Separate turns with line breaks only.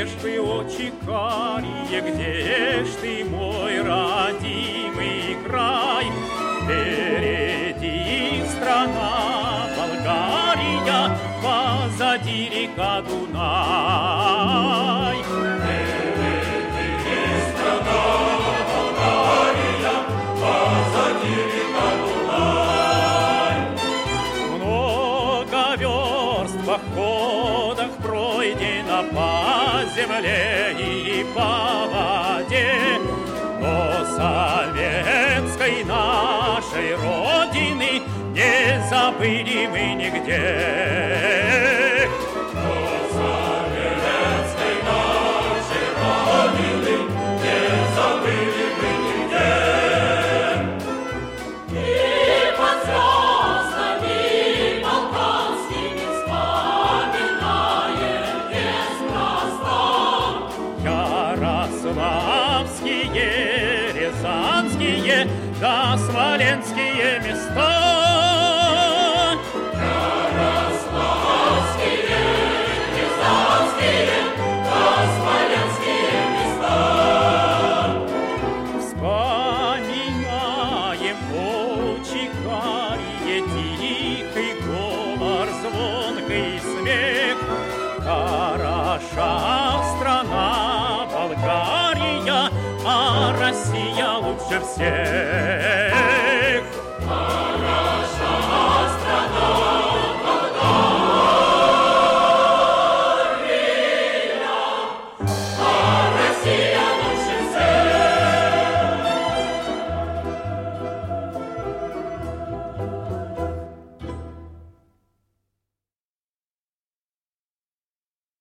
Где ж ты, очи карие, где ж ты, мой родимый край? Впереди страна Болгария, позади река Дунай.
Впереди страна Болгария, позади река Дунай.
Много верст в походах пройдено по земле и по воде, но советской нашей Родины не забыли мы нигде.
Но советской нашей Родины не забыли мы нигде.
И под звездами балканскими вспоминаем неспроста
Ярославские, рязанские, да смоленские места.
Ярославские, рязанские, да смоленские места.
Вспоминаем очи карие, тихий говор, звонкий смех. Хороша страна Болгария, а Россия лучше всех.